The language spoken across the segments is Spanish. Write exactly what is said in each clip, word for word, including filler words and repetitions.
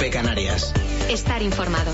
COPE Canarias. Estar informado.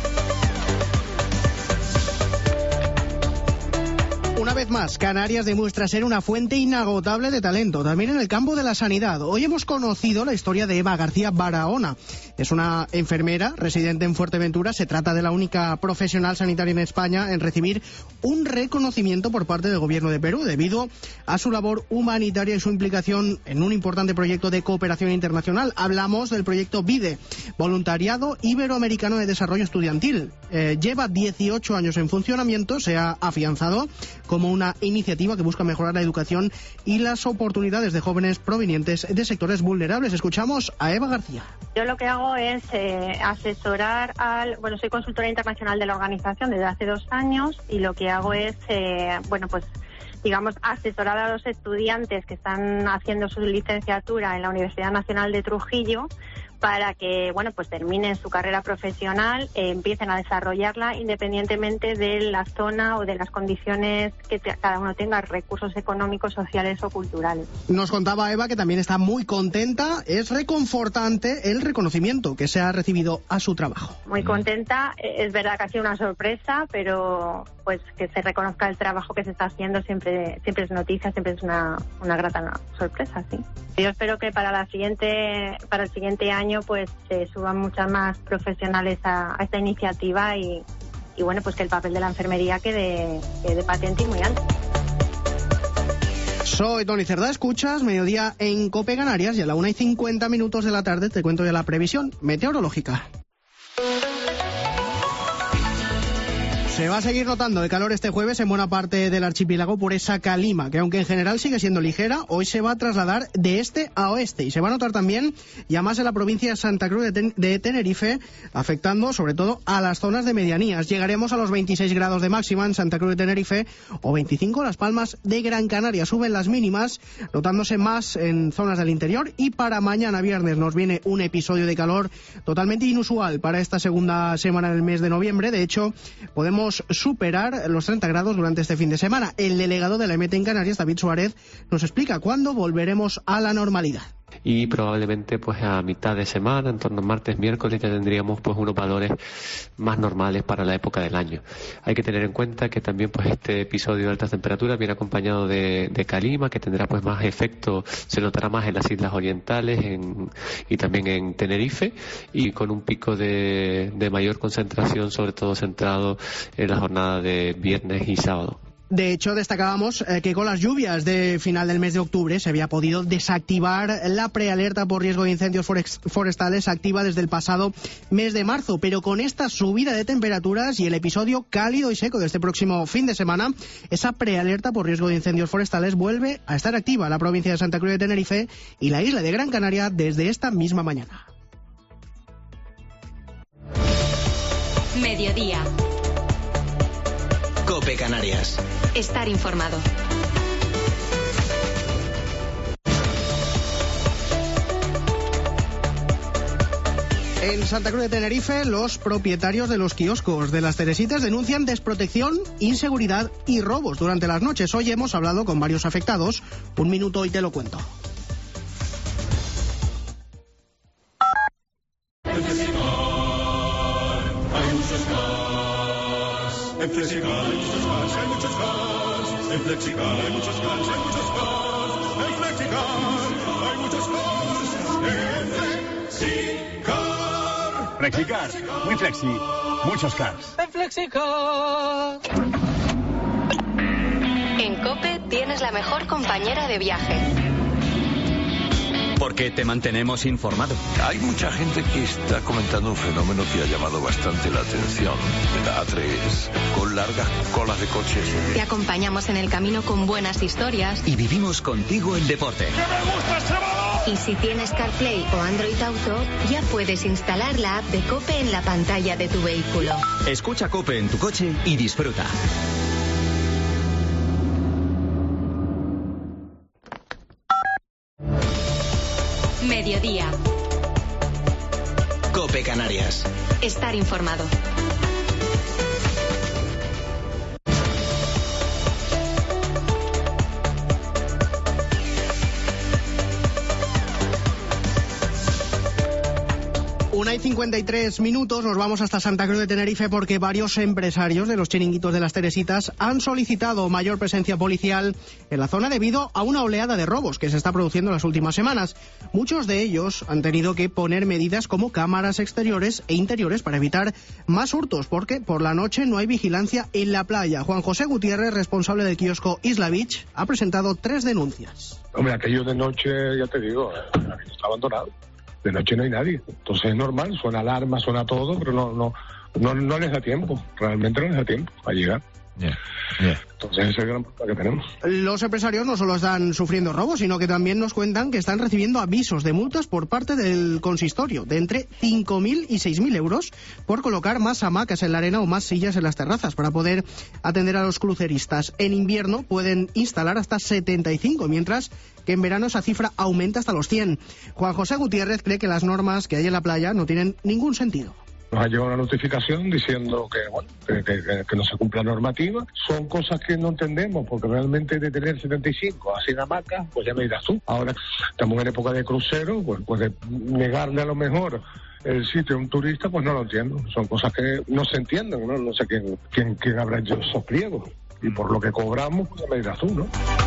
Una vez más, Canarias demuestra ser una fuente inagotable de talento, también en el campo de la sanidad. Hoy hemos conocido la historia de Eva García Barahona. Es una enfermera residente en Fuerteventura. Se trata de la única profesional sanitaria en España en recibir un reconocimiento por parte del Gobierno de Perú, debido a su labor humanitaria y su implicación en un importante proyecto de cooperación internacional. Hablamos del proyecto VIDE, Voluntariado Iberoamericano de Desarrollo Estudiantil. Eh, lleva dieciocho años en funcionamiento, se ha afianzado como una iniciativa que busca mejorar la educación y las oportunidades de jóvenes provenientes de sectores vulnerables. Escuchamos a Eva García. Yo lo que hago es eh, asesorar al... Bueno, soy consultora internacional de la organización desde hace dos años y lo que hago es, eh, bueno, pues digamos, asesorar a los estudiantes que están haciendo su licenciatura en la Universidad Nacional de Trujillo para que, bueno, pues terminen su carrera profesional, eh, empiecen a desarrollarla independientemente de la zona o de las condiciones que te, cada uno tenga, recursos económicos, sociales o culturales. Nos contaba Eva que también está muy contenta. Es reconfortante el reconocimiento que se ha recibido a su trabajo. Muy contenta. Es verdad que ha sido una sorpresa, pero pues que se reconozca el trabajo que se está haciendo siempre siempre es noticia, siempre es una, una grata sorpresa, sí. Yo espero que para la siguiente para el siguiente año pues se suban muchas más profesionales a, a esta iniciativa y, y bueno, pues que el papel de la enfermería quede, quede patente y muy alto. Soy Tony Cerdá, escuchas Mediodía en COPE Canarias y a la una y cincuenta minutos de la tarde te cuento ya la previsión meteorológica. Se va a seguir notando el calor este jueves en buena parte del archipiélago por esa calima, que aunque en general sigue siendo ligera, hoy se va a trasladar de este a oeste y se va a notar también ya más en la provincia de Santa Cruz de, Ten- de Tenerife, afectando sobre todo a las zonas de medianías. Llegaremos a los veintiséis grados de máxima en Santa Cruz de Tenerife o veinticinco en Las Palmas de Gran Canaria. Suben las mínimas, notándose más en zonas del interior, y para mañana viernes nos viene un episodio de calor totalmente inusual para esta segunda semana del mes de noviembre. De hecho, podemos superar los treinta grados durante este fin de semana. El delegado de la E M E T en Canarias, David Suárez, nos explica cuándo volveremos a la normalidad. Y probablemente pues a mitad de semana, en torno a martes, miércoles, ya tendríamos pues unos valores más normales para la época del año. Hay que tener en cuenta que también pues este episodio de altas temperaturas viene acompañado de, de calima, que tendrá pues más efecto, se notará más en las islas orientales en, y también en Tenerife, y con un pico de, de mayor concentración, sobre todo centrado en la jornada de viernes y sábado. De hecho, destacábamos eh, que con las lluvias de final del mes de octubre se había podido desactivar la prealerta por riesgo de incendios forestales activa desde el pasado mes de marzo, pero con esta subida de temperaturas y el episodio cálido y seco de este próximo fin de semana, esa prealerta por riesgo de incendios forestales vuelve a estar activa en la provincia de Santa Cruz de Tenerife y la isla de Gran Canaria desde esta misma mañana. Mediodía. COPE Canarias. Estar informado. En Santa Cruz de Tenerife, los propietarios de los kioscos de las Teresitas denuncian desprotección, inseguridad y robos durante las noches. Hoy hemos hablado con varios afectados. Un minuto y te lo cuento. En Flexicar hay muchos cars, hay muchos cars. En Flexicar hay muchos cars, hay muchos cars. En Flexicar hay muchos cars. En Flexicar. Flexicar, muy flexi, muchos cars. En Flexicar. En COPE tienes la mejor compañera de viaje. Porque te mantenemos informado. Hay mucha gente que está comentando un fenómeno que ha llamado bastante la atención. La A tres, con largas colas de coches. Te acompañamos en el camino con buenas historias. Y vivimos contigo el deporte. ¡Que me gusta este balón! Y si tienes CarPlay o Android Auto, ya puedes instalar la app de COPE en la pantalla de tu vehículo. Escucha COPE en tu coche y disfruta. Mediodía. COPE Canarias. Estar informado. Una y cincuenta y tres minutos, nos vamos hasta Santa Cruz de Tenerife porque varios empresarios de los chiringuitos de las Teresitas han solicitado mayor presencia policial en la zona debido a una oleada de robos que se está produciendo en las últimas semanas. Muchos de ellos han tenido que poner medidas como cámaras exteriores e interiores para evitar más hurtos porque por la noche no hay vigilancia en la playa. Juan José Gutiérrez, responsable del kiosco Isla Beach, ha presentado tres denuncias. Hombre, aquello de noche, ya te digo, está abandonado. De noche no hay nadie, entonces es normal, suena alarma, suena todo, pero no no no, no les da tiempo, realmente no les da tiempo a llegar. Yeah, yeah. Entonces ese es el gran problema que tenemos. Los empresarios no solo están sufriendo robos, sino que también nos cuentan que están recibiendo avisos de multas por parte del consistorio de entre cinco mil y seis mil euros por colocar más hamacas en la arena o más sillas en las terrazas para poder atender a los cruceristas. En invierno pueden instalar hasta setenta y cinco, mientras que en verano esa cifra aumenta hasta los cien. Juan José Gutiérrez cree que las normas que hay en la playa no tienen ningún sentido. Nos ha llegado una notificación diciendo que, bueno, que, que, que no se cumple la normativa. Son cosas que no entendemos, porque realmente de tener setenta y cinco a cien hamacas, pues ya me dirás tú. Ahora estamos en época de crucero, pues, pues de negarle a lo mejor el sitio a un turista, pues no lo entiendo. Son cosas que no se entienden, ¿no? No sé quién, quién, quién habrá hecho esos pliegos. Y por lo que cobramos, pues ya me dirás tú, ¿no?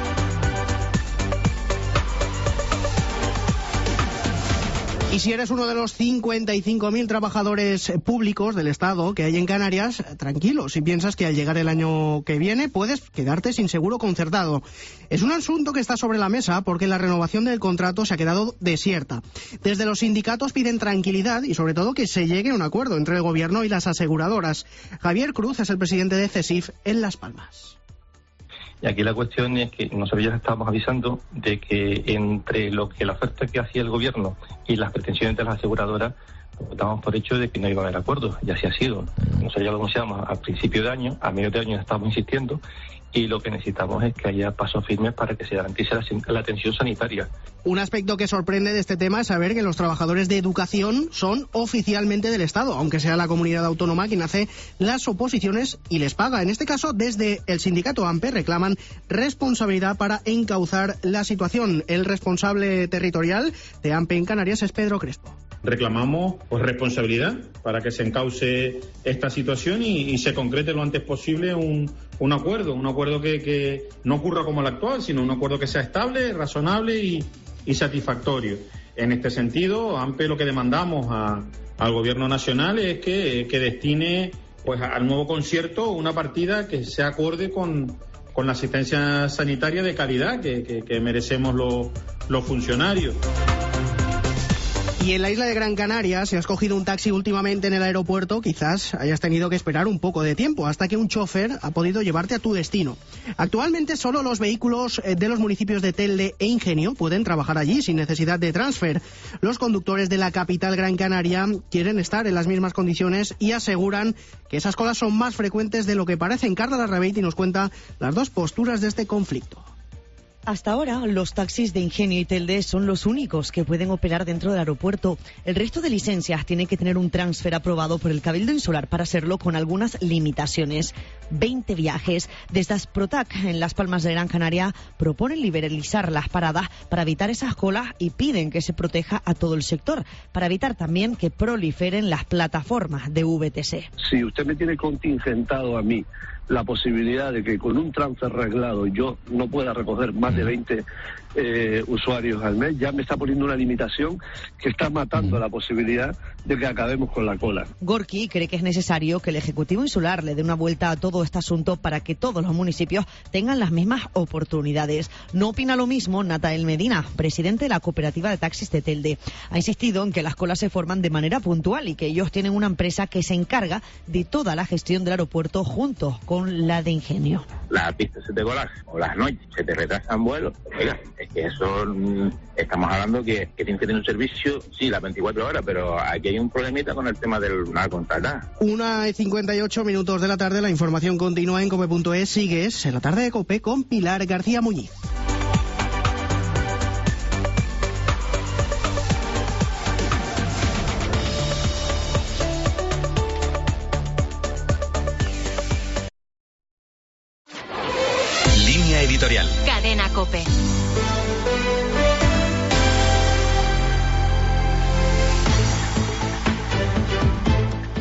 Y si eres uno de los cincuenta y cinco mil trabajadores públicos del Estado que hay en Canarias, tranquilo, si piensas que al llegar el año que viene puedes quedarte sin seguro concertado. Es un asunto que está sobre la mesa porque la renovación del contrato se ha quedado desierta. Desde los sindicatos piden tranquilidad y sobre todo que se llegue a un acuerdo entre el gobierno y las aseguradoras. Javier Cruz es el presidente de CESIF en Las Palmas. Y aquí la cuestión es que nosotros ya estábamos avisando de que entre lo que la oferta que hacía el gobierno y las pretensiones de las aseguradoras, estábamos por hecho de que no iba a haber acuerdo, y así ha sido. Nosotros ya lo anunciamos al principio de año, a medio de año estamos insistiendo, y lo que necesitamos es que haya pasos firmes para que se garantice la, la atención sanitaria. Un aspecto que sorprende de este tema es saber que los trabajadores de educación son oficialmente del Estado, aunque sea la comunidad autónoma quien hace las oposiciones y les paga. En este caso, desde el sindicato AMPE reclaman responsabilidad para encauzar la situación. El responsable territorial de AMPE en Canarias es Pedro Crespo. Reclamamos pues responsabilidad para que se encauce esta situación y, y se concrete lo antes posible un, un acuerdo, un acuerdo que, que no ocurra como el actual, sino un acuerdo que sea estable, razonable y, y satisfactorio. En este sentido, AMPE lo que demandamos a, al Gobierno Nacional es que, que destine pues al nuevo concierto una partida que sea acorde con, con la asistencia sanitaria de calidad que, que, que merecemos los, los funcionarios. Y en la isla de Gran Canaria, si has cogido un taxi últimamente en el aeropuerto, quizás hayas tenido que esperar un poco de tiempo hasta que un chofer ha podido llevarte a tu destino. Actualmente solo los vehículos de los municipios de Telde e Ingenio pueden trabajar allí sin necesidad de transfer. Los conductores de la capital Gran Canaria quieren estar en las mismas condiciones y aseguran que esas colas son más frecuentes de lo que parecen. Carla Larrabeiti nos cuenta las dos posturas de este conflicto. Hasta ahora, los taxis de Ingenio y Telde son los únicos que pueden operar dentro del aeropuerto. El resto de licencias tiene que tener un transfer aprobado por el Cabildo Insular para hacerlo con algunas limitaciones. veinte viajes desde Asprotac en Las Palmas de Gran Canaria proponen liberalizar las paradas para evitar esas colas y piden que se proteja a todo el sector, para evitar también que proliferen las plataformas de V T C. Si usted me tiene contingentado a mí la posibilidad de que con un transfer reglado yo no pueda recoger más de veinte eh, usuarios al mes, ya me está poniendo una limitación que está matando la posibilidad de que acabemos con la cola. Gorky cree que es necesario que el Ejecutivo Insular le dé una vuelta a todo este asunto para que todos los municipios tengan las mismas oportunidades. No opina lo mismo Natael Medina, presidente de la cooperativa de taxis de Telde. Ha insistido en que las colas se forman de manera puntual y que ellos tienen una empresa que se encarga de toda la gestión del aeropuerto junto con la de Ingenio. Las pistas se te colan o las noches se te retrasan vuelos. Oiga, es que eso mmm, estamos hablando que, que tienes que tener un servicio, sí, las veinticuatro horas, pero aquí hay un problemita con el tema del una contratada. Una y cincuenta y ocho minutos de la tarde, la información continúa en cope punto es. Sigues en la tarde de COPE con Pilar García Muñiz. Línea editorial. Cadena COPE.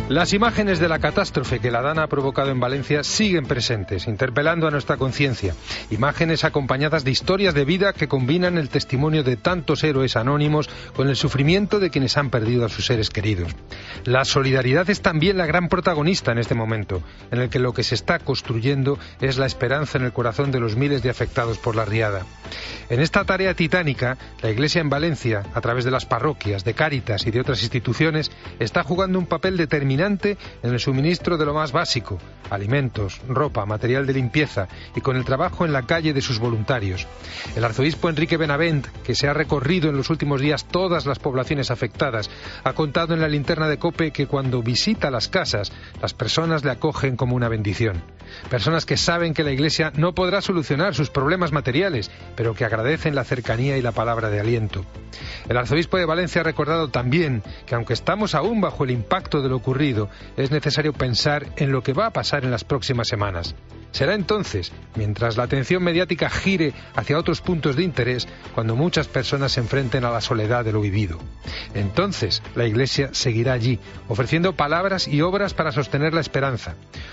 Las imágenes de la catástrofe que la Dana ha provocado en Valencia siguen presentes, interpelando a nuestra conciencia. Imágenes acompañadas de historias de vida que combinan el testimonio de tantos héroes anónimos con el sufrimiento de quienes han perdido a sus seres queridos. La solidaridad es también la gran protagonista en este momento, en el que lo que se está construyendo es la esperanza en el corazón de los miles de afectados por la riada. En esta tarea titánica, la Iglesia en Valencia, a través de las parroquias, de Cáritas y de otras instituciones, está jugando un papel determinante en el suministro de lo más básico, alimentos, ropa, material de limpieza y con el trabajo en la calle de sus voluntarios. El arzobispo Enrique Benavent, que se ha recorrido en los últimos días todas las poblaciones afectadas, ha contado en la linterna de COPE que cuando visita las casas, las personas le acogen como una bendición. Personas que saben que la Iglesia no podrá solucionar sus problemas materiales, pero que agradecen la cercanía y la palabra de aliento. El arzobispo de Valencia ha recordado también que aunque estamos aún bajo el impacto de lo ocurrido, es necesario pensar en lo que va a pasar en las próximas semanas. Será entonces, mientras la atención mediática gire hacia otros puntos de interés, cuando muchas personas se enfrenten a la soledad de lo vivido. Entonces, la Iglesia seguirá allí, ofreciendo palabras y obras para sostener la esperanza.